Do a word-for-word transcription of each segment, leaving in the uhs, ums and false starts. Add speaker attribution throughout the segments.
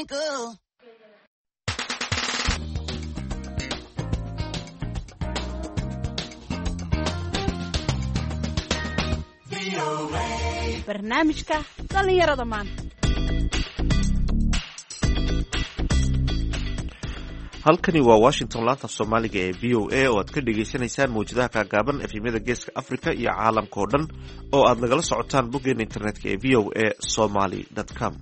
Speaker 1: twinkle.
Speaker 2: barnaamijka dhalinyarada maanta.
Speaker 3: halkani waa Washington, laanta Soomaaliga ee V O A oo aad ka dhageysanaysaan mawjadaha kaagaaban efemyada geeska Afrika iyo caalamka oo dhan oo aad nagala socotaan boggeena internetka ee v o a somali dot com.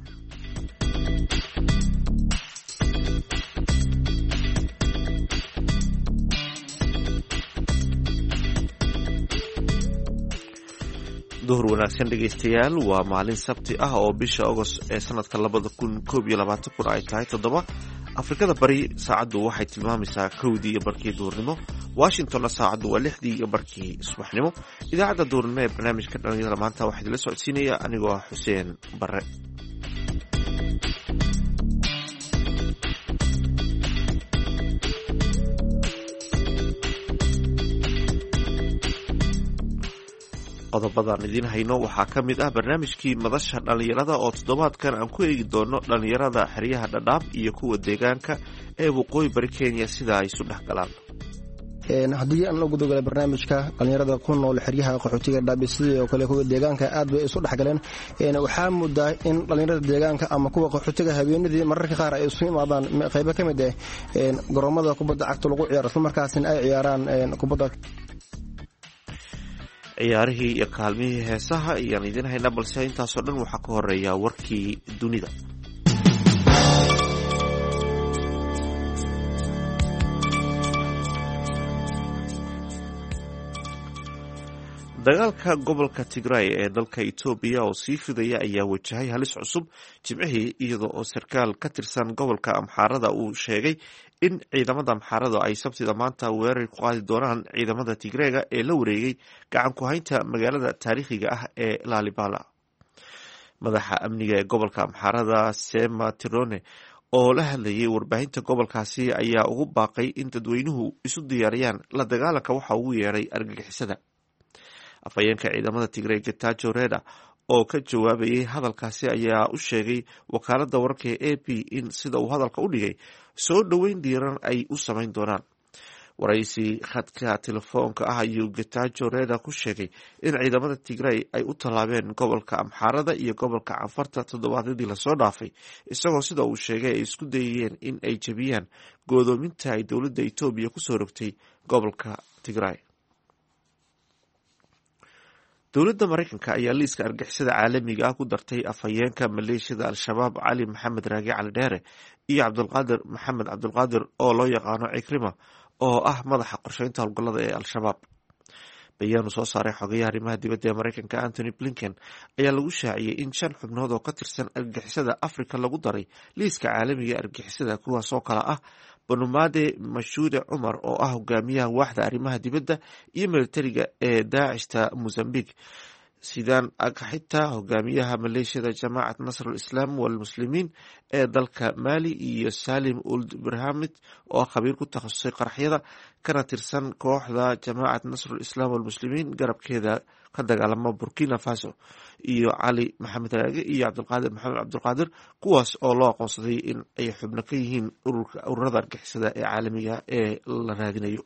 Speaker 3: duhur wanaagsan dhegeystayaal, waa maalin sabti ah oo bisha August ee sanadka labada kun koob iyo labaatan kun ay tahay toddoba. Afrikada bari saacadu waxay tilmaamaysaa kowdii iyo barkii duhurnimo, Washingtonna saacadu waa lixdii iyo barkii subaxnimo. idaacadda duhurnimo ee barnaamijka dhalinyarada maanta waxaa idinla socodsiinaya anigoo ah Xuseen Barre. qodobadaan idiin hayno waxaa ka mid ah barnaamijkii madasha dhalinyarada oo toddobaadkan aan ku eegi doono dhalinyarada xeryaha Dhadhaab iyo kuwa deegaanka ee waqooyi bari Kenya sida ay isu dhex galaan.
Speaker 4: haddii aan ugu dogolay barnaamijka dhalinyarada ku nool xeryaha qaxootiga Dhadhaab sidoo kale kuwa deegaanka aad bay isu dhex galeen. waxaa mudaa in dhalinyarada deegaanka ama kuwa qaxootiga habeenadii mararka qaar ay isu imaadaan qaybo ka mid ah garoomada kubadda cagta lagu ciyaaro isla markaasina ay ciyaaraan kubadda.
Speaker 3: ciyaarihii iyo kaalmihii heesaha ayaan idin haynaa, balse intaasoo dhan waxaa ka horeeya warkii dunida. dagaalka gobolka Tigray ee dalka Ethiopia oo sii fidaya ayaa wajahay halis cusub jimcihii, iyadoo oo sarkaal ka tirsan gobolka Amxaarada uu sheegay in ciidamada Amxaarada ay sabtida maanta weerar ku qaadi doonaan ciidamada Tigrayga ee la wareegay gacan ku haynta magaalada taariikhiga ah ee Lalibela. madaxa amniga ee gobolka Amxaarada Sema Tirone oo la hadlayay warbaahinta gobolkaasi ayaa ugu baaqay in dadweynuhu isu diyaariyaan la dagaalanka waxa uu yeeray argagixisada. afhayeenka ciidamada Tigray Getachew Reda oo ka jawaabayay hadalkaasi ayaa u sheegay wakaaladda wararka ee A P in sida uu hadalka u dhigay soo dhoweyn diiran ay u samayn doonaan. waraysi khadka telefoonka ah ayuu Getachew Reda ku sheegay in ciidamada Tigray ay u tallaabeen gobolka Amxaarada iyo gobolka Cafarta toddobaadyadii lasoo dhaafay, isagoo sida uu sheegay ay isku dayayeen in ay jebiyaan go'doominta ay dowladda Itoobiya kusoo rogtay gobolka Tigray. dowladda Mareykanka ayaa liiska argixisada caalamiga ah ku dartay afhayeenka maleeshiyada Al-Shabaab Cali Maxamed Raagi Cali Dheere iyo Cabdulqaadir Maxamed Cabdulqaadir oo loo yaqaano Cikrima oo ah madaxa qorsheynta howlgallada ee Al-Shabaab. bayaan uu soo saaray xogayaha arrimaha dibadda ee Mareykanka Anthony Blinken ayaa lagu shaaciyey in shan xubnood oo ka tirsan argixisada Afrika lagu daray liiska caalamiga argixisada, kuwaas oo kala ah Banumade Mashuude Cumar oo ah hogaamiyaha waaxda arrimaha dibadda iyo militariga ee Daacishta Mozambique, Sidaan Agxita hogaamiyaha maleeshiyada Jamaacad Nasrul Islaam wal Muslimiin ee dalka Mali, iyo Salim Ould Brahmit oo khabiir ku takhasusay qaraxyada kana tirsan kooxda Jamaacad Nasrul Islaam wal Muslimiin garabkeeda ka dagaalama Burkina Faso, iyo Cali Maxamed Raage iyo Cabdulqaadir Maxamed Cabdulqaadir, kuwaas oo loo aqoonsaday in ay xubno ka yihiin ururada argixisada ee caalamiga ee la raadinayo.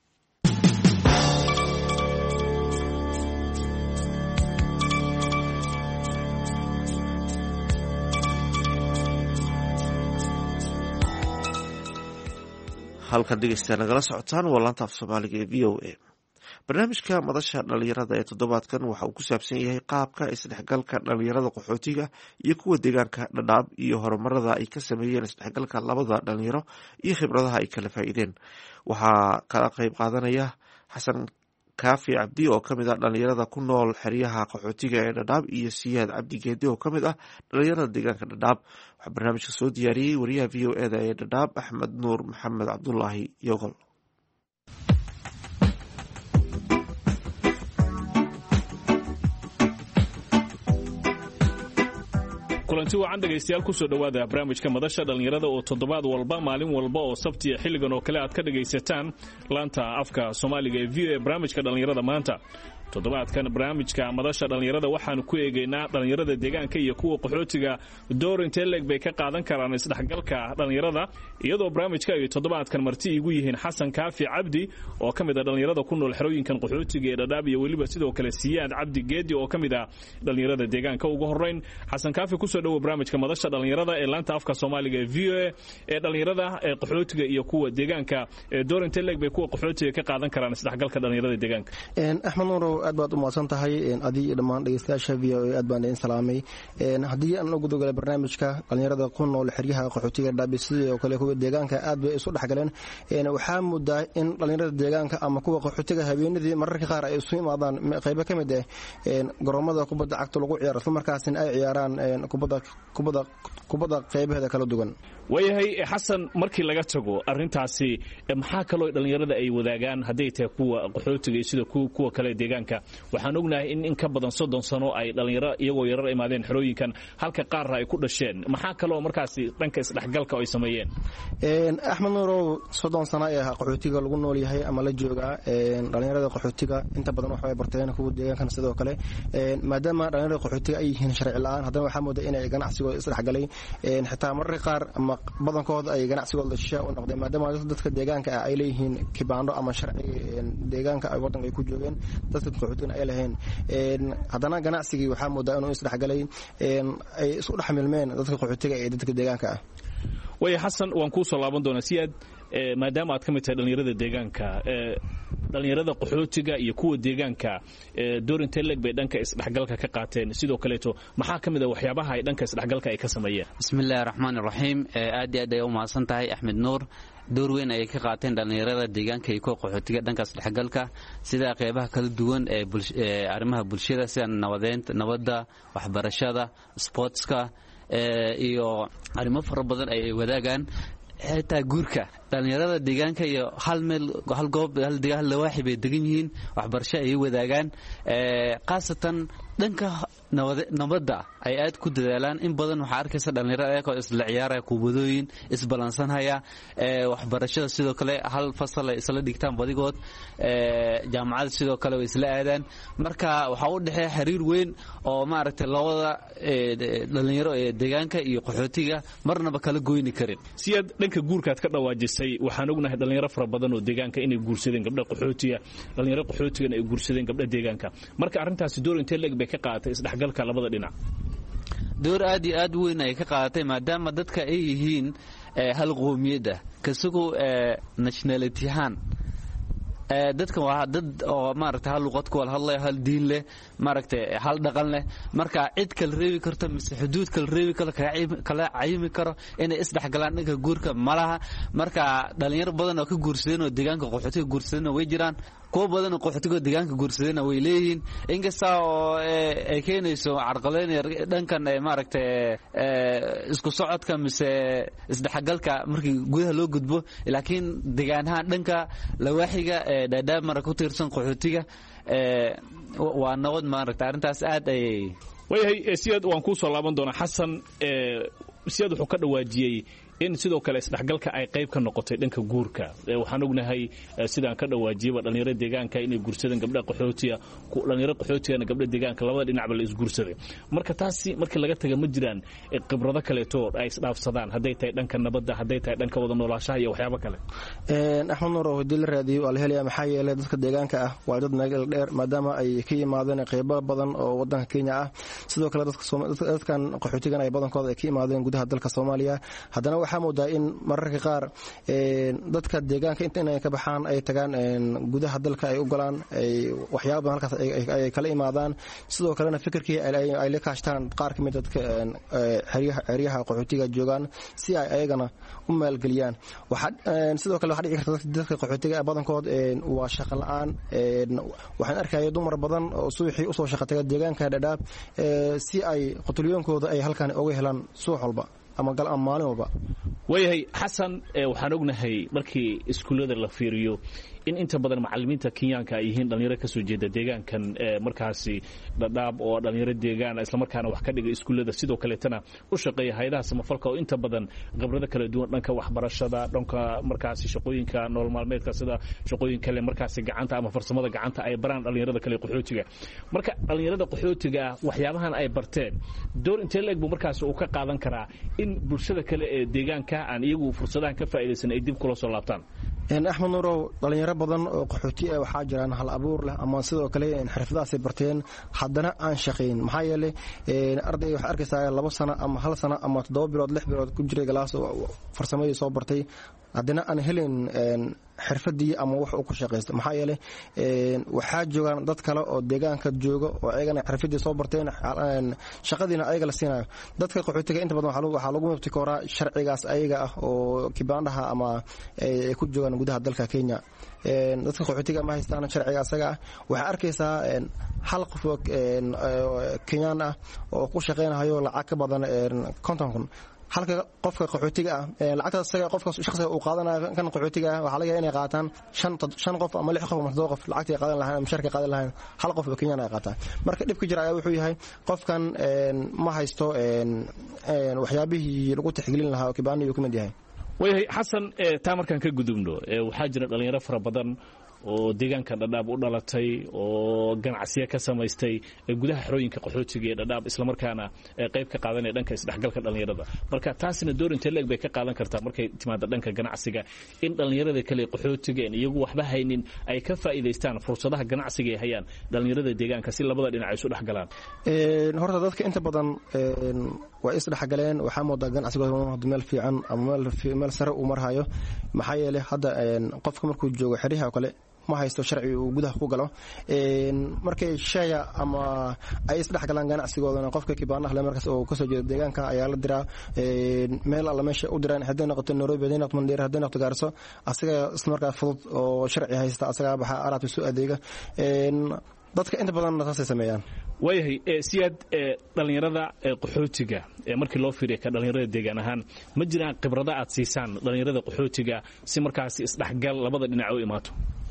Speaker 3: halkan dhegeystayaal nagala socotaan waa laanta af Soomaaliga ee V O A. barnaamijka madasha dhalinyarada ee toddobaadkan waxa uu ku saabsan yahay qaabka isdhexgalka dhalinyarada qaxootiga iyo kuwa deegaanka Dhadhaab iyo horumarada ay ka sameeyeen isdhexgalka labada dhalinyaro iyo khibradaha ay kala faa'iideen. waxaa kala qayb qaadanaya Xasan Kaafi Cabdi oo ka mid ah dhalinyarada ku nool xeryaha qaxootiga ee Dhadhaab iyo Siyaad Cabdi Geedi oo ka mid ah dhalinyarada deegaanka Dhadhaab. waxaa barnaamijka soo diyaariyey wariyaha V O A da ee Dhadhaab Axmed Nuur Maxamed Cabdulaahi Yogol.
Speaker 5: kulanti wacan dhegaystayaal ku soo dhowaada barnaamijka madasha dhalinyarada oo toddobaad walba maalin walba oo sabti xilligan oo kale aad ka dhagaysataan laanta afka Soomaaliga ee V O A. barnaamijka dhalinyarada maanta toddobaadkan barnaamijka madasha dhallinyarada waxaanu ku eegaynaa dhallinyarada deegaanka iyo kuwa qaxootiga door intee leeg bay ka qaadan karaan isdhexgalka dhallinyarada iyadoo barnaamijka ay toddobaadkan marti igu yihiin xasan kaafi cabdi oo ka mid ah dhallinyarada ku nool xerooyinkan qaxootiga ee Dadaab iyo weliba sidoo kale Siyaad Cabdi Geedi oo ka mid ah dhallinyarada deegaanka ugu horeyn xasan kaafi ku soo dhawo barnaamijka madasha dhallinyarada ee laanta afka Soomaaliga ee V O A ee dhallinyarada ee qaxootiga iyo kuwa deegaanka door intee leeg bay kuwa qaxootiga ka qaadan karaan isdhexgalka dhallinyarada deegaanka
Speaker 4: een Axmed Nuur aad baad u mahadsan tahay een adii dhamaan dhageystayaasha V O A aad baan idin salaamay een hadii aan ugu dogolay barnaamijka dhallinyarada ku nool xeryaha qaxootiga Dadaab sidoo kale kuwa deegaanka aad bay isu dhaxgaleen een waxa muddaa in dhallinyarada deegaanka ama kuwa qaxootiga habeenadii mararka qaar ay isu imaadaan qayb ka mid ah een garoomada kubadda cagta lagu ciyaaro isla markaasina ay ciyaaraan een kubadda kubadda kubadda qaybaheeda kala duwan
Speaker 5: wayahay xasan markii laga tago arintaasi maxaa kaloo dhallinyarada ay wadaagaan haday tahay kuwa qaxootiga sida kuwa kale deegaanka waxaan ognahay in in ka badan soddon sano ay dhalinyaro iyagoo yarar imaadeen xerooyinkan halka qaar ay ku dhasheen maxaa kaloo markaasi dhanka isdhexgalka ay sameeyeen
Speaker 4: een Axmed Nuur soddon sano ay qaxootiga lagu nool yahay ama la jooga een dhalinyarada qaxootiga inta badan wax ay barteen kuwa deegaanka sidoo kale een maadaama dhalinyarada qaxootiga ay yihiin sharci la'aan haddana waxa moodaa inay ganacsigooda isdhexgalay een xitaa mararka qaar ama badankooda ay ganacsigooda shisha u noqdeen maadaama dadka deegaanka ay leeyihiin kibaando ama sharci deegaanka ay wadanka ku joogeen dadka qaxootiga ay lahayn een haddana ganacsigii waxa moodaa inuu isdhexgalay een ay isku dhaxmilmeen dadka qaxootiga ee dadka deegaanka ah
Speaker 5: way xasan waan ku soo laaban doonaa Siyaad maadaama aad ka mid tahay dhalinyarada deegaanka dhalinyarada qaxootiga iyo kuwa deegaanka door intee leeg bay dhanka isdhexgalka ka qaateen sidoo kale to maxaa ka mid ah waxyaabaha ay dhanka isdhexgalka ay ka sameeyeen
Speaker 1: bismillaahir rahmaanir rahiim aad iyo aad ay u mahadsan tahay Axmed Nuur door weyn ay ka qaateen dhalinyarada deegaanka iyo kuwa qaxootiga dhanka isdhexgalka sida qaybaha kala duwan ee arrimaha bulshada sida nabadeynta nabadda waxbarashada sportska iyo arrimo fara badan ay wadaagaan xitaa guurka dhalinyarada deegaanka iyo hal meel hal goob hal deegaan la waaxi bay degan yihiin waxbarasho ay wadaagaan ee qaasatan dhanka nabadda ay aad ku dadaalaan in badan waxa arkaysa dhalinyarada ay isla ciyaaraya kubadooyin isbalansanaya ee waxbarashada sidoo kale hal fasal ay isla dhigtaan badigood ee jaamacad sidoo kale way isla aadaan marka waxa u dhaxay xiriir weyn oo maaragtay labada dhalinyaro ee deegaanka iyo qaxootiga marnaba kala goyni karin
Speaker 5: Siyaad dhanka guurkaad ka dhawaajisay waxaan ognahay dhalinyaro fara badan oo deegaanka inay guursadeen gabdha qaxootiga dhalinyaro qaxootiga ay guursadeen gabdha deegaanka marka arintaasi door intee leeg bay ka qaadatay isdhexgalka labada dhinac
Speaker 1: door aad iyo aad weyn ay ka qaadatay maadaama dadka ay yihiin hal qoomiyad ah kasugu nationality han ee dadka waa dad oo maaragtay hal luqad ku hadlay hal diin leh maaragtay hal dhaqan leh marka cid kale reebi karta mise xuduud kale reebi kala kala cayimi karo inay isdhexgalaan dhanka guurka malaha marka dhalinyaro badan oo ka guursadeen oo deegaanka qaxootiga guursadeen way jiraan kuwa badan oo qaxootiga deegaanka guursadeen way leeyihiin inkasta oo ay keenayso carqaladeyn dhankan ay maaragtay isku socodka mise isdhexgalka markii gudaha loo gudbo laakiin deegaanaha dhanka lawaaxiga Dadaab mar ku tirsan qaxootiga ee waa nabad maaragtay arintaas aad ay
Speaker 5: wayahay Siyaad waan ku soo laaban doonaa Xasan ee Siyaad wuxuu ka dhawaajiyay in sidoo kale isdhexgalka ay qayb ka noqotay dhanka guurka waxaan ognahay sidaan ka dhawaajiyay dhalinyarada deegaanka inay guursadeen gabdha qaxootiga dhalinyarada qaxootiga gabdha deegaanka labada dhinacba la isguursaday marka taasi markii laga taga ma jiraan khibrado kale oo ay isdhaafsadaan haday tahay dhanka nabadda haday tahay dhanka wada noolaanshaha iyo waxyaabo kale
Speaker 4: een Axmed Nuur oo dil raadiyo wal helaya maxaa yeelay dadka deegaanka ah waa dad meel dheer maadaama ay ka yimaadeen qaybo badan oo wadanka Kenya ah sidoo kale dadka dadkan qaxootiga ay badankooda ay ka yimaadeen gudaha dalka Soomaaliya haddana waxa moodaa in mararka qaar ee dadka deegaanka inta ay ka baxaan ay tagaan gudaha dalka ay u galaan ay waxyaabo halkaas ay kala imaadaan sidoo kale fikirkii ay la kaashtaan qaar kamid dadka xiriyaha xiriyaha qaxootiga joogan si ay ayagana u maalgeliyaan waxa sidoo kale waxa dhici karta dadka qaxootiga badankood waa shaqo la'aan waxaan arkay dumar badan oo suuxii u soo shaqatay deegaanka Dadaab si ay qotoliyoonkooda ay halkan uga helaan suuq walba ama gal maalin walba
Speaker 5: wayahay Xasan waxaan ognahay markii iskuulada la fiiriyo in inta badan macallimiinta Kenyaanka ay yihiin dhalinyaro ka soo jeeda deegaankan markaasi Dadaab oo dhalinyaro deegaan isla markaana wax ka dhiga iskuulada sidoo kale tana u shaqeeya hay'adaha samafalka oo inta badan khibrado kala duwan dhanka waxbarashada dhanka markaasi shaqooyinka nolol maalmeedka sida shaqooyin kale markaasi gacanta ama farsamada gacanta ay baraan dhalinyarada kale qaxootiga marka dhalinyarada qaxootiga waxyaabahan ay barteen door intee leeg buu markaasi uu ka qaadan karaa in bulshada kale ee deegaanka aan iyagu fursadahan ka faa'iideysan ay dib kula soo laabtaan
Speaker 4: axmed nuurow dhalinyaro badan oo qaxooti ah waxaa jiraan hal abuur leh ama sidoo kale xirfadahaasay barteen haddana aan shaqayn maxaa yeelay arday waxaa arkaysaa labo sano ama hal sano ama toddoba bilood lix bilood ku jiray galaas farsamadii soo bartay haddana aan helin xirfadii ama wax uu ku shaqeysto maxaa yeelay waxaa joogaan dad kale oo deegaanka jooga oo ayagana xirfadii soo barteen shaqadiina ayaga la siinayo dadka qaxootiga inta badan waxaa lagu mabti kooraa sharcigaas ayaga ah oo kibaandhaha ama ay ku joogaan gudaha dalka Kenya dadka qaxootiga ma haystaan sharciga asaga ah waxaa arkaysaa hal qof oo Kenyan ah oo ku shaqeynayo lacag ka badan konton kun halka qofka qaxootiga ah lacagta asaga qofka shakhsiga uu qaadanayo kan qaxootiga ah waxa laga yaabaa inay qaataan shan shan qof ama lix qof ama todoba qof lacagta ay qaadan lahayn ama sharka qaadan lahayn hal qof oo Kenyan ay qaataan marka dhibka jira ayaa wuxuu yahay qofkan ma haysto waxyaabihii lagu tixgelin lahaa oo kibaaniyo ku mid yahay
Speaker 5: way xasan taa markaan ka gudubno waxaa jira dhalinyaro fara badan oo deegaanka Dadaab u dhalatay oo ganacsiyo ka samaystay gudaha xarooyinka qaxootiga ee Dadaab isla markaana qayb ka qaadanaya dhanka isdhexgalka dhalinyarada marka taasina door intee leeg bay ka qaadan kartaa markay timaado dhanka ganacsiga in dhalinyarada kale qaxootiga in iyagu waxba haynin ay ka faa'iideystaan fursadaha ganacsiga ay hayaan dhalinyarada deegaanka si labada dhinac ay isu dhexgalaan
Speaker 4: ee horta dadka inta badan waa isdhexgaleen waxa moodaa ganacsigooda meel fiican ama meel sare u marhayo maxaa yeelay hadda qofka markuu joogo xiriha kale ma haysto sharci uu gudaha ku galo een markay shaya ama ay isdhexgalaan ganacsigooda qofka kibaanaha le markaas oo ka soo jeedo deegaanka ayaa la diraa een meel alla meesha u diraan hadii noqoto Nairobi hadii noqoto Mandera hadii noqoto Gaarso asaga isla markaa fudud oo sharci haysta asaga baxa alaabta soo adeega een dadka inta badan taasay sameeyaan
Speaker 5: wayahay siyaad dhalinyarada qaxootiga markii loo fiiriyo ka dhalinyarada deegaan ahaan ma jiraan khibrado aad siisaan dhalinyarada qaxootiga si markaas isdhexgal labada dhinac u imaato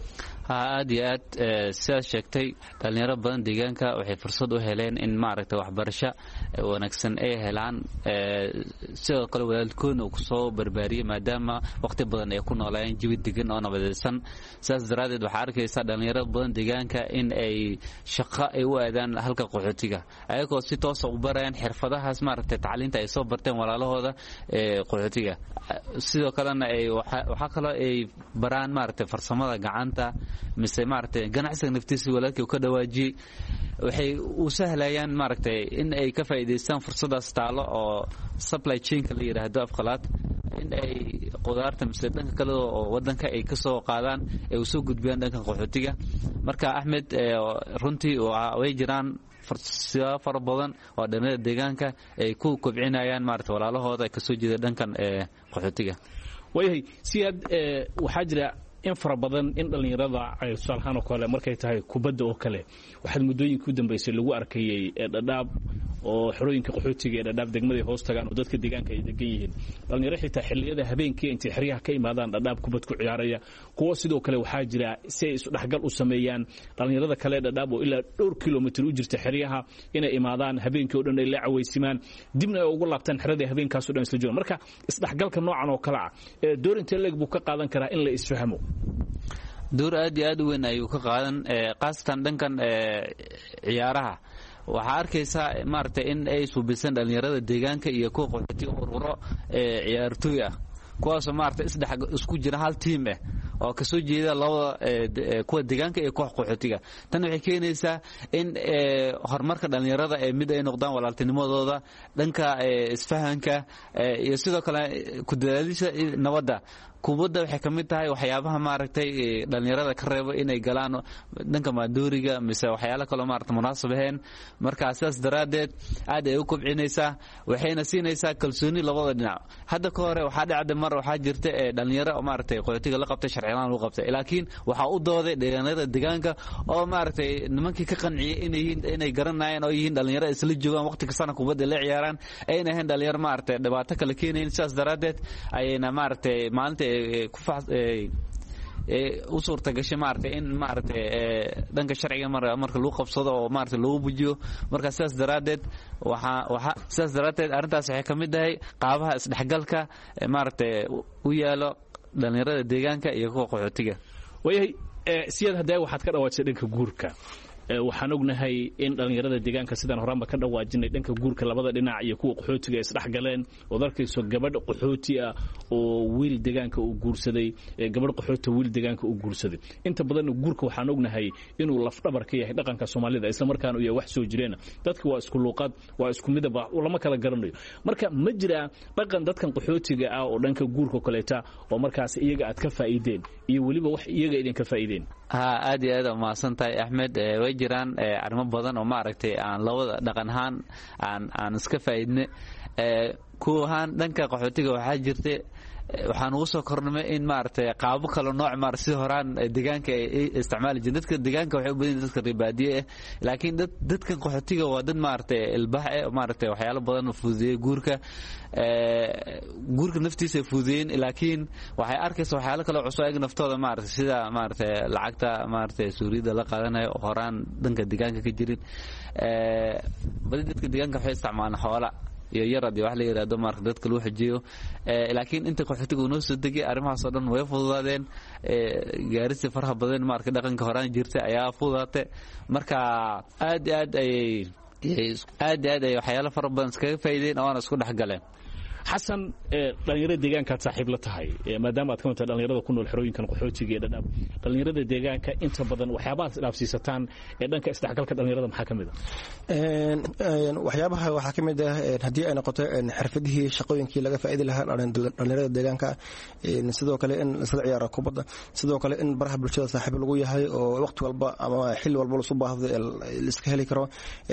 Speaker 1: aad iyo aad sidaad sheegtay dhalinyaro badan deegaanka waxay fursad u heleen in maaragtay waxbarasho wanaagsan ay helaan sidoo kale walaalkoon uu kusoo barbaariyay maadaama waqti badan ay ku noolayeen jawi degan oo nabadaysan sidaas daraadeed waxaa arkaysaa dhalinyaro badan deegaanka in ay shaqo ay u aadaan halka qaxootiga ayagoo si toos ah u barayaan xirfadahaas maaragtay tacliinta ay soo barteen walaalahooda qaxootiga sidoo kalena ay waxa kale ay baraan maaragtay farsamada gacanta mise maaragtay ganacsiga naftiisa walaalkii uu ka dhawaajiyay waxay u sahlayaan maaragtay in ay ka faa'iideystaan fursadaas taalo oo supply chain la yiraahdo afqalaad in ay qudaarta mise dhanka kale oo wadanka ay ka soo qaadaan ay u soo gudbiyaan dhanka qaxootiga marka Ahmed runtii way jiraan fursado fara badan oo dhalinyarada deegaanka ay ku kobcinayaan maaragtay walaalahooda ka soo jeeda dhankan qaxootiga
Speaker 5: wayahay siyaad waxa jira in fara badan in dhalinyarada ay salhaan oo kale markay tahay kubadda oo kale waxa muddooyinka u dambeysay lagu arkayay Dadaab oo xarooyinka qaxootiga ee Dadaab degmada hoos tagaan oo dadka deegaanka ay degan yihiin dhalinyaro xitaa xilliyada habeenkii intii xiriyaha ka imaadaan Dadaab kubad ku ciyaaraya kuwa sidoo kale waxa jira si ay isu dhaxgal u sameeyaan dhalinyarada kale Dadaab oo ilaa dhowr kiiloomitir u jirta xiriyaha inay imaadaan habeenkii oo dhan ay la cawaysimaan dibna ay ugu laabtaan xirada habeenkaas oo dhan isla joogaan marka isdhexgalka noocan oo kale ah ee door intee leeg buu ka qaadan karaa in la isfahmo
Speaker 1: door aad iyo aad u weyn ayuu ka qaadan qaasatan dhankan ciyaaraha waxaa arkaysaa maaragtay in ay suubisan dhalinyarada deegaanka iyo kuwa qaxootiga ururo ciyaartooy ah kuwaasoo maaragtay isdhex isku jira hal tiim ah oo ka soo jeeda labada kuwa deegaanka iyo koox qaxootiga tan waxay keenaysaa in horumarka dhalinyarada ee mid ay noqdaan walaaltinimadooda dhanka isfahanka iyo sidoo kale ku dadaalisa nabadda kubadda waxay ka mid tahay waxyaabaha maaragtay dhalinyarada ka reebo inay galaan dhanka maadooriga mise waxyaalo kale maaragtay munaasab ahayn marka sidaas daraadeed aad ay u kobcinaysaa waxayna siinaysaa kalsooni labada dhinac hadda ka hore waxaa dhacday mar waxaa jirta dhalinyaro maaragtay qaxootiga la qabtay sharciyan lagu qabtay laakiin waxaa u dooday dhalinyarada deegaanka oo maaragtay nimankii ka qanciyay inay inay garanayaan oo yihiin dhalinyaro isla joogaan waqti kastana kubadda la ciyaaraan ayna ahayn dhalinyaro maaragtay dhibaato kale keenayn sidaas daraadeed ayayna maaragtay maalinta ku u suurta gashay maaragtay in maaragtay dhanka sharciga marka lagu qabsado oo maaragtay lagu bujiyo marka sidaas daraaddeed waxaa waxaa sidaas daraaddeed arrintaas waxay ka mid tahay qaabaha isdhexgalka maaragtay u yaalo dhallinyarada deegaanka iyo kuwa qaxootiga.
Speaker 5: waayahay siyaad hadda waxaad ka dhawaajisay dhanka guurka waxaan ognahay in dhallinyarada deegaanka sidaan horaanba ka dhawaajinay dhanka guurka labada dhinac iyo kuwa qaxootiga isdhex galeen oo darkayso gabadh qaxooti ah oo wiil deegaanka uu guursaday gabadh qaxooti wiil deegaanka uu guursaday inta badan guurka waxaan ognahay inuu laf dhabar ka yahay dhaqanka Soomaalida isla markaana uu yahay wax soo jireen dadku waa isku luqad waa isku midab lama kala garanayo marka ma jira dhaqan dadkan qaxootiga ah oo dhanka guurka kaleeta oo markaas iyaga aad ka faa'iideen iyo waliba wax iyaga idin ka faa'iideen.
Speaker 1: ha aad iyo aad ma santahay Axmed way jiraan arrimo badan oo maaragtay aan labada dhaqan ahaan aan aan iska faa'iidnay kuwahan dhanka qaxootiga waxaa jirtay waxaan ugu soo kornay in maaragtay qaabo kala nooc maar si horaan deegaanka ay isticmaali jireen dadka deegaanka waxay u badan dadka ribaadiye ah laakiin dad dadka qaxootiga waa dad maaragtay ilbax ah maaragtay waxyaalo badan fududeeyay guurka ee guurka naftiisa fududeeyeen laakiin waxay arkaysaa waxyaalo kale cusub ay naftooda maaragtay sida maaragtay lacagta maaragtay Suuriyada la qaadanayo horaan dhanka deegaanka ka jirin ee badi dadka deegaanka waxay isticmaalaan xoolo iyo yarad wax la yiraahdo marka dadka loo xajiyo ee laakiin inta qaxootiga uu noo soo degay arrimahaas oo dhan way fududaadeen ee gaarista faraha badan marka dhaqanka horaan jirtay ayaa fududaatay marka aad aad ay aad aad ay waxyaalo fara badan iskaga faa'iideen oo aan isku dhaxgaleen.
Speaker 5: xasan dhalinyarada deegaanka saaxiib la tahay maadaama aad ka mid tahay dhalinyarada ku nool xerooyinkan qaxootiga ee dhadhaab dhalinyarada deegaanka inta badan waxyaabaha isdhaafsiisataan ee dhanka isdhexgalka dhalinyarada maxaa ka mid ah
Speaker 4: een waxyaabaha waxaa ka mid ah haddii ay noqoto xirfadihii shaqooyinkii laga faa'iidi lahaa dhalinyarada deegaanka sidoo kale in isla ciyaaro kubadda sidoo kale in baraha bulshada saaxiib lagu yahay oo waqti walba ama xilli walba lasu baahdo la iska heli karo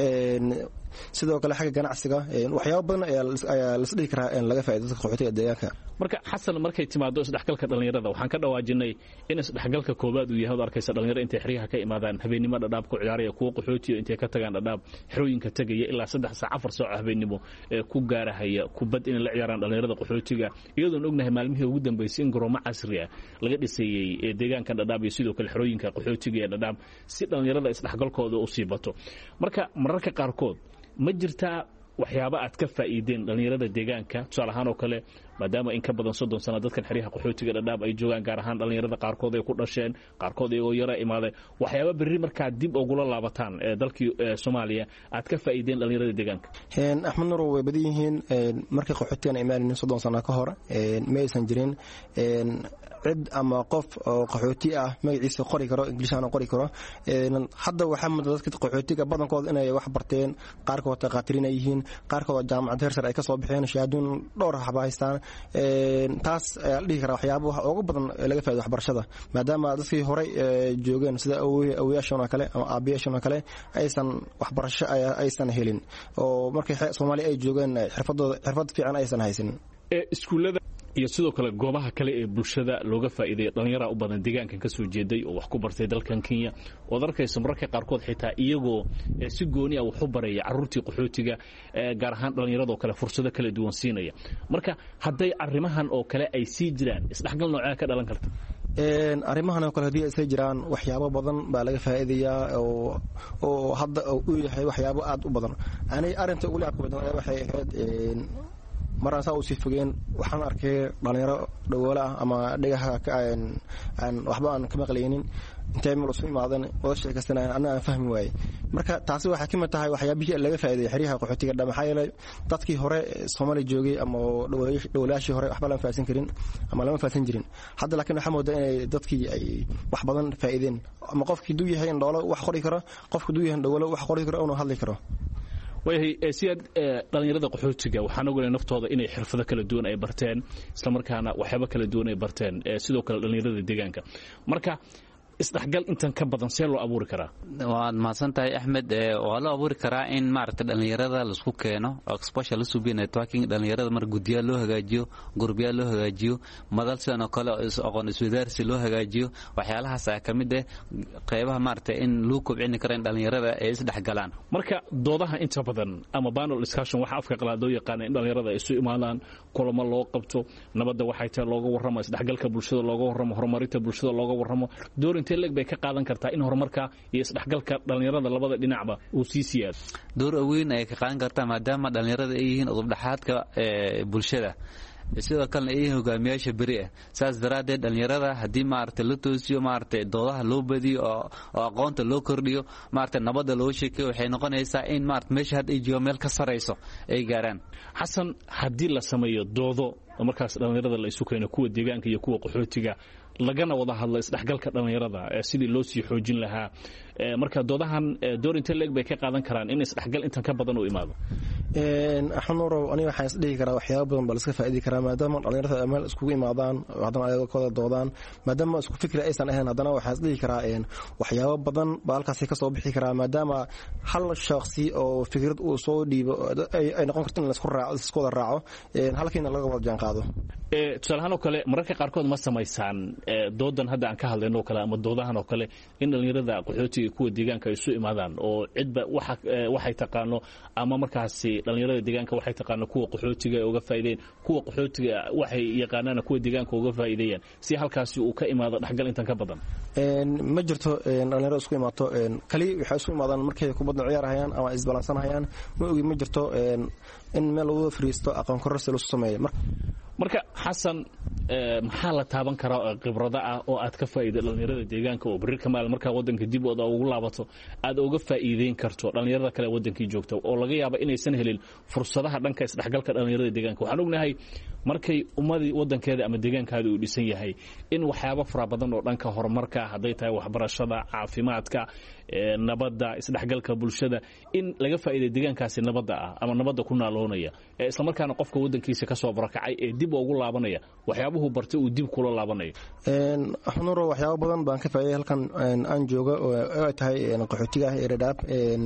Speaker 4: sidoo kale xagga ganacsiga waxyaabo badan ayaa la isdhihi karaa in laga faa'iido dadka qaxootiga deegaanka.
Speaker 5: marka xasan markay timaado isdhexgalka dhalinyarada waxaan ka dhawaajinay in isdhexgalka koobaad uu yahay oo arkaysa dhalinyarada intay xiriyaha ka imaadaan habeenimo dhadhaab ku ciyaaraya kuwa qaxootiga intay ka tagaan dhadhaab xirooyinka tagaya ilaa saddex saac afar saac habeenimo ee ku gaarahaya kubad in la ciyaaraan dhalinyarada qaxootiga iyadoo ognahay maalmihii ugu dambeysay in garoomo casri ah laga dhisayay ee deegaanka dhadhaab iyo sidoo kale xirooyinka qaxootiga ee dhadhaab si dhalinyarada isdhexgalkooda u sii bato marka mararka qaarkood ma jirtaa waxyaabo aad ka faa'iideen dhalinyarada deegaanka tusaale ahaan oo kale maadaama in ka badan soddon sano dadkan xiriyaha qaxootiga dhadhaab ay joogaan gaar ahaan dhalinyarada qaarkood ay ku dhasheen qaarkood iyagoo yara imaaday waxyaabo berri markaa dib ugula laabataan ee dalkii Soomaaliya aad ka faa'iideen dhalinyarada deegaanka.
Speaker 4: een Axmed Nuur way badan yihiin markay qaxootiga imaanayeen soddon sano ka hor een ma aysan jirin een cid ama qof oo qaxooti ah magaciisa qori karo inglishaana qori karo een hadda waxa mid dadka qaxootiga badankooda inay wax barteen qaarkood taqaatirin ay yihiin qaarkood jaamacad heer sare ay ka soo bixeen shahaadooyin dhowr ah haystaan een taas ayaa la dhihi karaa waxyaabaha ugu badan ee laga faa'iido waxbarashada maadaama dadkii hore joogeen sida awooyaashana kale ama aabiyaashana kale aysan waxbarasho aysan helin oo markay Soomaaliya ay joogeen xirfadooda xirfad fiican aysan haysan
Speaker 5: ee iskuulada iyo sidoo kale goobaha kale ee bulshada looga faa'iideeyo dhalinyarada u badan deegaankan ka soo jeeday oo wax ku bartay dalkan Kenya oo darkaysa mararka qaarkood xitaa iyagoo si gooni ah wax u baraya carruurtii qaxootiga gaar ahaan dhalinyarada kale fursado kala duwan siinaya marka hadday arrimahan oo kale ay sii jiraan isdhexgal noocee ka dhalan karta
Speaker 4: een arrimahan oo kale hadii ay jiraan waxyaabo badan baa laga faa'iideeyaa oo oo hadda uu yahay waxyaabo aad u badan aanay arinta ugu leeyahay waxay ahayd een maraan saa u sii fogeen waxaan arkay dhalinyaro dhawoole ah ama dhagaha aan waxba aan ka maqlaynin intay meel usoo imaadeen oo sheekastan aan aan fahmi waayay marka taasi waxa ka mid tahay waxyaabihii laga faa'iideeyay xiriyaha qaxootiga dhamaxay dadkii hore Soomaali joogay ama dhawlaashii hore waxba la faahfaahin karin ama lama faahfaahin jirin hadda laakiin waxa moodaa inay dadkii ay wax badan faa'iideen ama qofkii duu yahay in dhoolo wax qori karo qofkii duu yahay dhawoole wax qori karo oo hadli karo
Speaker 5: way siyaad dhalinyarada qaxootiga waxaan ogolay naftooda inay xirfado kala duwan ay barteen isla markaana waxyaabo kala duwan ay barteen sidoo kale dhalinyarada deegaanka marka isdhexgal intan ka badan see loo abuuri karaa?
Speaker 1: waad mahadsantahay Axmed. waa loo abuuri karaa in maaragtay dhalinyarada laisku keeno exposure la suubiyo networking, dhalinyarada mar guddiya loo hagaajiyo, gurbiya loo hagaajiyo, madal sidan oo kale aqoon isweydaarsi loo hagaajiyo. waxyaalahaas ayaa ka mid ah qaybaha maaragtay in lagu kobcin karo in dhalinyarada ay isdhexgalaan.
Speaker 5: marka doodaha inta badan ama panel discussion waxa afka qalaad loo yaqaan in dhalinyarada ay isu imaadaan, kulamo loo qabto, nabadda waxay tahay looga warramo, isdhexgalka bulshada looga warramo, horumarinta bulshada looga warramo. door intee leeg bay ka qaadan kartaa in horumarka iyo isdhexgalka dhalinyarada labada dhinacba uu sii siyaado?
Speaker 1: door weyn ay ka qaadan kartaa maadaama dhalinyarada ay yihiin udubdhaxaadka bulshada, sidoo kalena ay yihiin hogaamiyaasha beri ah. saas daraaddeed dhalinyarada haddii maaragtay la toosiyo, maaragtay doodaha loo badiyo oo aqoonta loo kordhiyo, maaragtay nabadda loo sheekeyo, waxay noqonaysaa in maaragtay meesha had ay joogo meel ka sarayso ay gaaraan.
Speaker 5: xasan, haddii la sameeyo doodo markaas dhalinyarada la isu keeno, kuwa deegaanka iyo kuwa qaxootiga, lagana wada hadlo isdhexgalka dhalinyarada sidii loo sii xoojin lahaa, marka doodahan door intee leeg bay ka qaadan karaan in isdhexgal intan ka badan uu imaado?
Speaker 4: axnuurow aniga waxaan isdhihi karaa waxyaaba badan baa laska faa'idi karaa maadaama dhalinyarada meel iskugu imaadaan, haddana ayaga kooda doodaan, maadaama isku fikri aysan ahayn, haddana waxaan isdhihi karaa waxyaaba badan baa halkaasi ka soo bixi karaa, maadaama hal shakhsi oo fikrad uu soo dhiibo ay noqon karto in laisku wada raaco, halkiina laga wada jaanqaado.
Speaker 5: tusaalahaan oo kale mararka qaarkood ma samaysaan doodan hadda aan ka hadlayno oo kale ama doodahan oo kale in dhalinyarada qaxootiga kuwa deegaanka ay isu imaadaan oo cidba waxay taqaano ama markaasi dhalinyarada deegaanka waxay taqaano kuwa qaxootiga ay uga faa'iideen, kuwa qaxootiga waxay yaqaanaan kuwa deegaanka uga faa'iideeyaan, si halkaasi uu ka imaado dhexgal intan ka badan?
Speaker 4: ma jirto dhalinyarada isku imaato kali waxay isku imaadaan markay kubadda ciyaarayaan ama isbalansanayaan, ma ogi ma jirto in meel lagu fariisto aqoon kororsi lagu sameeyo.
Speaker 5: marka xasan, maxaa la taaban karaa khibrado ah oo aad ka faa'iido dhalinyarada deegaanka oo bari kamaal markaa waddanka dib ooda ugu laabato aad uga faa'iideyn karto dhalinyarada kale waddankii joogta oo laga yaabo inaysan helin fursadaha dhanka isdhexgalka dhalinyarada deegaanka? waxaan ognahay markay ummadii waddankeeda ama deegaankaada uu dhisan yahay in waxyaabo fara badan oo dhanka horumarka, hadday tahay waxbarashada, caafimaadka, nabadda, isdhexgalka bulshada, in laga faa'iiday deegaankaasi nabadda ah ama nabadda ku naaloonaya, isla markaana qofka waddankiisa ka soo barakacay ee dib ugu laabanaya waxyaabuhu bartay uu dib kula laabanayo.
Speaker 4: axnuuro waxyaabo badan baan ka faa'iiday halkan aan jooga oo ay tahay qaxootiga ah ee Dadaab.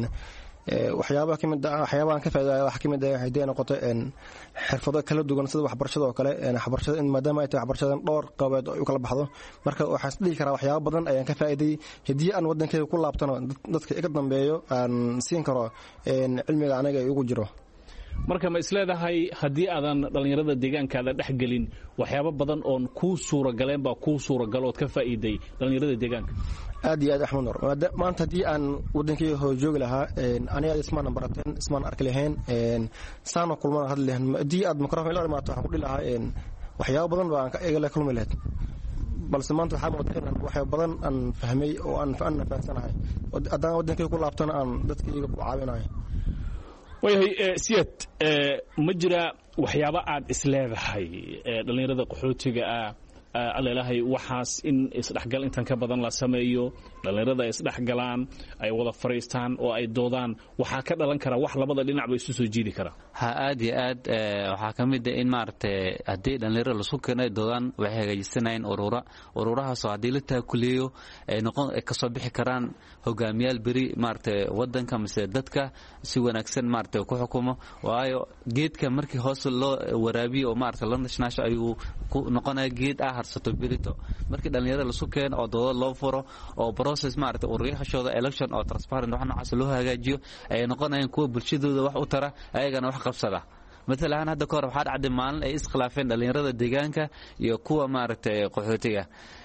Speaker 4: waxyaabaha kamid ah waxyaabahan ka faa'iiday waxa kamid ah haddii ay noqoto xirfado kala duwan sida waxbarashada oo kale, waxbarashada in maadaama ay tahay waxbarashadan dhowr qabeed oo kala baxdo, marka waxaan isdhihi karaa waxyaabo badan ayaan ka faa'iiday haddii aan waddankayga ku laabtano dadka iga dambeeyo aan siin karo cilmiga aniga igu jiro.
Speaker 5: marka ma isleedahay haddii aadan dhalinyarada deegaankaada dhex gelin waxyaabo badan oon kuu suuragaleen baa kuu suuragalood ka faa'iiday dhalinyarada deegaanka?
Speaker 4: aad iyo aad axmed nur, maanta haddii aan waddankayga hoo joogi lahaa aniga ismaan barateen, ismaan arki lahayn, saana kulmana hadli lahayn. haddii aad mikrofon ila imaato waxaan ku dhihi lahaa waxyaabo badan baan igala kulmi lahayd, balse maanta waxaa muuqata inaan waxyaabo badan aan fahmay oo aan fahamsanahay, haddaan waddankayga ku laabtana aan dadkayga ku caawinayo.
Speaker 5: waayahay siyad, ma jira waxyaabo aad isleedahay dhalinyarada qaxootiga ah alelahay waxaas in isdhexgal intan ka badan la sameeyo, dhalinyarada ay isdhexgalaan, ay wada fariistaan oo ay doodaan, waxaa ka dhalan kara wax labada dhinacba isu soo jiidi kara?
Speaker 1: ha aad iyo aad waxaa ka mid ah in maaragtay haddii dhalinyarada lasu keeno ay doodaan waxay hagaajisanayeen urura ururahaasoo haddii la taakuleeyo ay noqon ay kasoo bixi karaan hogaamiyaal beri maaragtay waddanka mise dadka si wanaagsan maaragtay ku xukumo. waayo geedka markii hoos loo waraabiyo oo maaragtay la nashnaasho ayuu ku noqonaya geed ah harsato berito. markii dhalinyarada lasu keeno oo doodo loo furo oo process maaragtay ururiyahashooda election oo transparent wax noocaas loo hagaajiyo ay noqonayaan kuwa bulshadooda wax u tara, ayagana wax qabsada. مثلا hadda kahor waxaa dhacday maalin ay iskhilaafeen dhalinyarada deegaanka iyo kuwa maaragtay qaxootiga.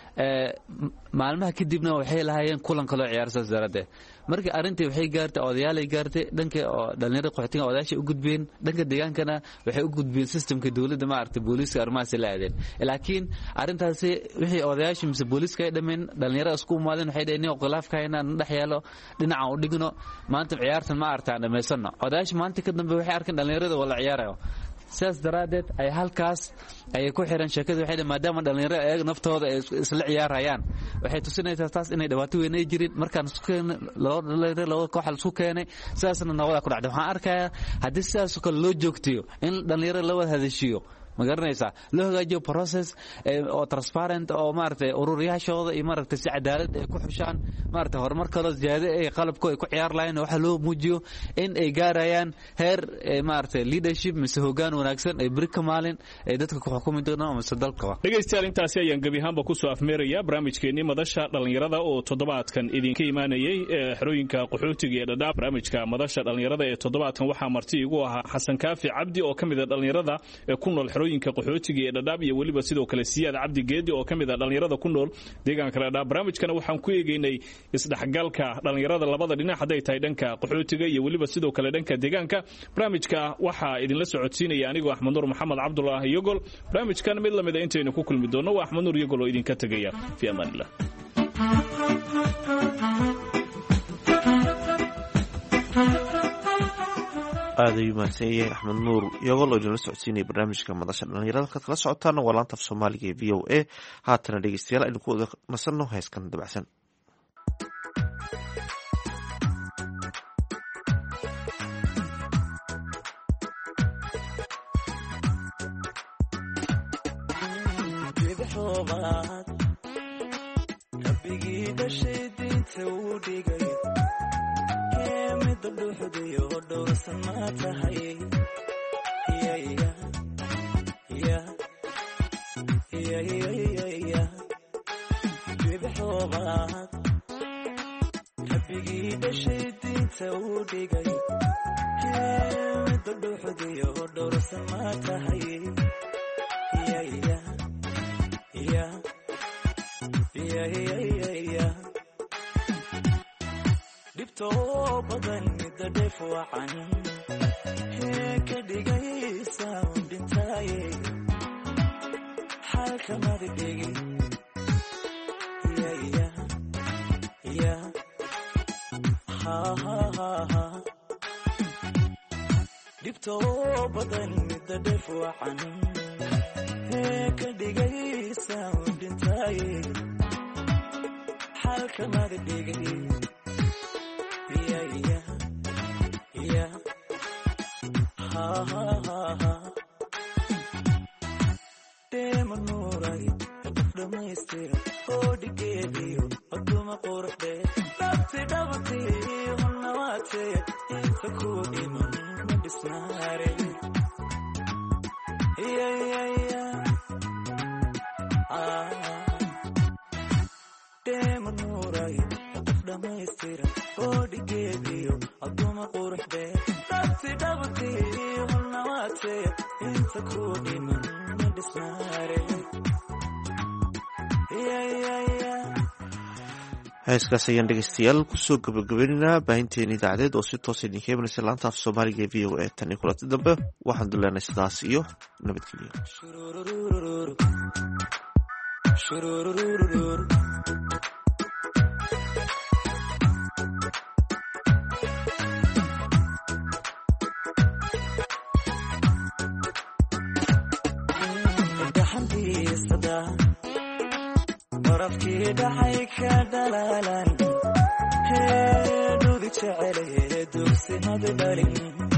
Speaker 1: maalmaha kadibna waxay lahaayeen kulan kale oo ciyaarsaas daradeed. markii arintii waxay gaartay odayaalay gaartay dhanka dhalinyarada qaxootiga odayaasha u gudbeen, dhanka deegaankana waxay u gudbeen systemka dawladda maaragtay booliiska arrimahaas la aadeen. laakiin arintaasi wixii odayaasha mise booliiska ay dhameen dhalinyarada isku imaadeen waxay dhaheen in khilaafkayna dhex yaalo dhinaca u dhigno, maanta ciyaartan ma artaan dhameysano. odayaasha maanta ka dambe waxay arkeen dhalinyarada wala ciyaarayo, sidaas daraaddeed ay halkaas ay ku xiran sheekada. waxay maadaama dhalinyarada ayaga naftooda ay isla ciyaarayaan waxay tusinaysaa taas inay dhibaato weyn ay jirin. markaan loo koox la isku keenay sidaasna nabada ku dhacday. waxaan arkayaa haddii sidaas kale loo joogtiyo in dhalinyarada la wada hadashiyo ma garanaysaa loo hagaajiyo process oo transparent oo maaragtay ururiyaashooda iyo maaragtay si cadaalad ay ku xushaan maaragtay horumarkooda ziyaado ay qalabko ay ku ciyaar lahayn waxa loo muujiyo in ay gaarayaan heer maaragtay leadership mise hoggaan wanaagsan ay bari ka maalin ay dadka ku xukumi doonaan mise dalkaba dhegeystayaal intaasi ayaan gabi ahaanba ku soo afmeeraya barnaamijkeennii madasha dhallinyarada oo toddobaadkan idinka imaanayay xerooyinka qaxootiga ee dhadhaab barnaamijka madasha dhallinyarada ee toddobaadkan waxaa marti igu ahaa xasan kaafi cabdi oo ka mid ah dhallinyarada ee ku nool xerooyinka qaxootiga ee dhadhaab iyo weliba sidoo kale siyaad cabdi geedi oo ka mid ah dhallinyarada ku nool deegaanka dhadhaab barnaamijkana waxaan ku eegaynay isdhexgalka dhallinyarada labada dhinac hadday tahay dhanka qaxootiga iyo weliba sidoo kale dhanka deegaanka barnaamijka waxaa idinla socodsiinaya anigoo axmed nuur maxamed cabdulaahi yogol barnaamijkan mid lamid a intaynu ku kulmi doonno waa axmed nuur yogol oo idinka tegaya fi amaanillah
Speaker 3: aad ayuu mahadsan yahay axmed nuur iyagoo loo idinla socodsiinaya barnaamijka madasha dhallinyarada halkaad kala socotaana waa laanta af soomaaliga ee v o a haatana dhegeystayaal aynu ku wada nasanno heeskan dabacsan heeskaas ayaan dhegeystayaal kusoo gabagabaynaynaa baahinteena idaacadeed oo si toosa idinka imanaysa laanta af soomaaliga ee v o a tan iyo kulanti dambe waxaan duleenay sidaas iyo
Speaker 6: nabadgelyo warafkii dhacay ka dhalaalan heedhudi jecele dugsimada dhalin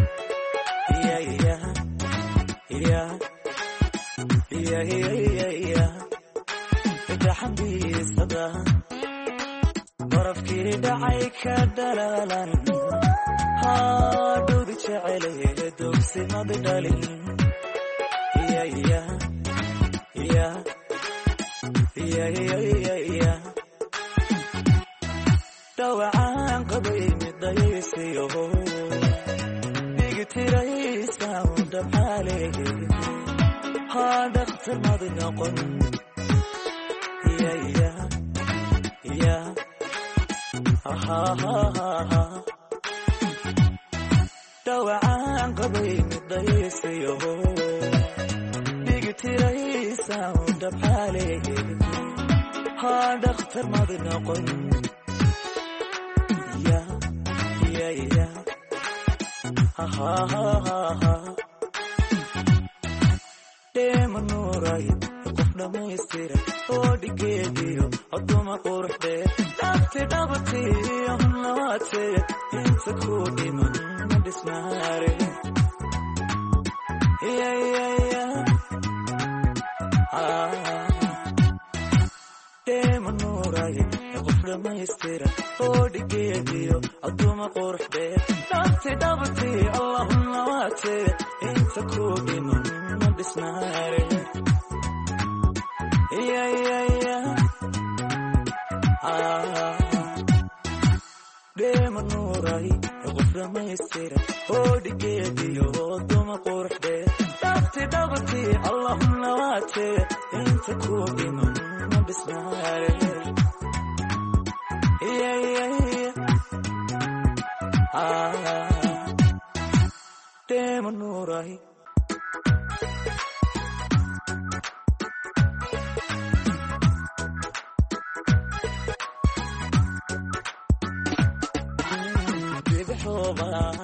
Speaker 6: daxambiisada warafkii dhacay ka dhalaalan haadhudi jecele dugsimada dhalin dhawacaan qabay midaysiyo dhigtiraysa undhabxaale haa dhakhtar mad noqon dhawacaan qabay midaysiyo dhigtiraysa undhabxaale haa dhakhtar mad noqon dheemanuuray qof dhammaystira oo dhigeediyo aduma quruxdee dhabti dhabatiyo hunlawaatee inta ku dhiman ma dhisnaare dhamaystira oo dhigeediyo aduma quruxdee dhaabti dhabti allahumma waate inta ku dhiman ma dhisnaare yeah yeah yeah ah dema nuuray qof dhamaystira oo dhigeediyo aduma quruxdee dhaabti dhabti allahumma waate inta ku dhiman ma dhisnaare yeah yeah yeah ah dema nuuray bidixoobaa